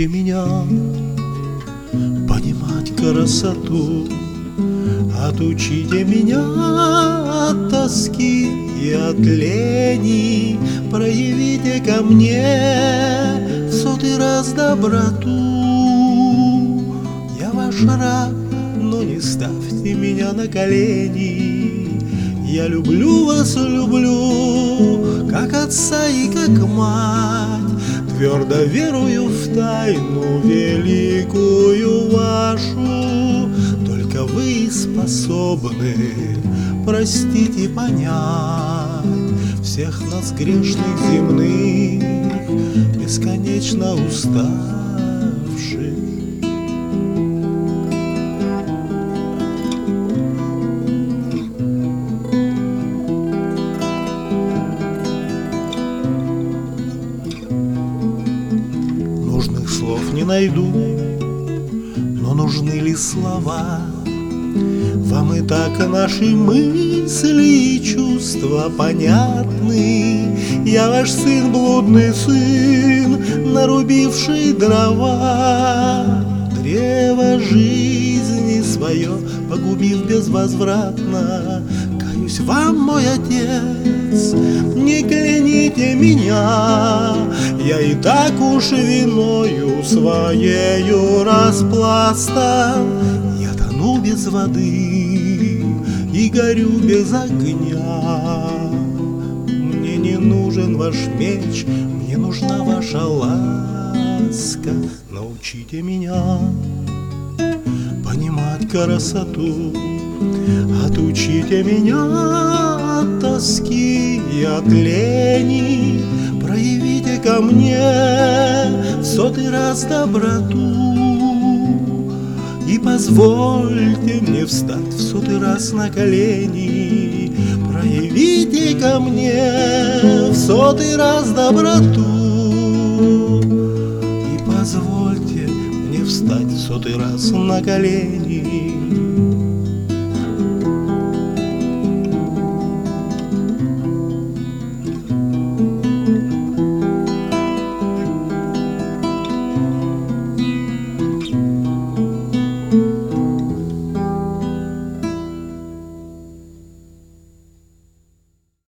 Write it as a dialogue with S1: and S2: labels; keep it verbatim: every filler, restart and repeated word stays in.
S1: Научите меня понимать красоту, отучите меня от тоски и от лени, проявите ко мне в сотый раз доброту. Я ваш раб, но не ставьте меня на колени. Я люблю вас, люблю, как отца и как мать, твердо верую в тайну великую вашу. Только вы способны простить и понять всех нас грешных земных, бесконечно уставших. Нужных слов не найду, но нужны ли слова? Вам и так наши мысли и чувства понятны. Я ваш сын, блудный сын, нарубивший дрова, древо жизни свое погубив безвозвратно. Каюсь вам, мой отец, не кляните меня, я и так уж виною своею распластан. Я тону без воды и горю без огня. Мне не нужен ваш меч, мне нужна ваша ласка. Научите меня понимать красоту, отучите меня от тоски и от лени, проявите ко мне в сотый раз доброту. И позвольте мне встать в сотый раз на колени, проявите ко мне в сотый раз доброту. И позвольте мне встать в сотый раз на колени,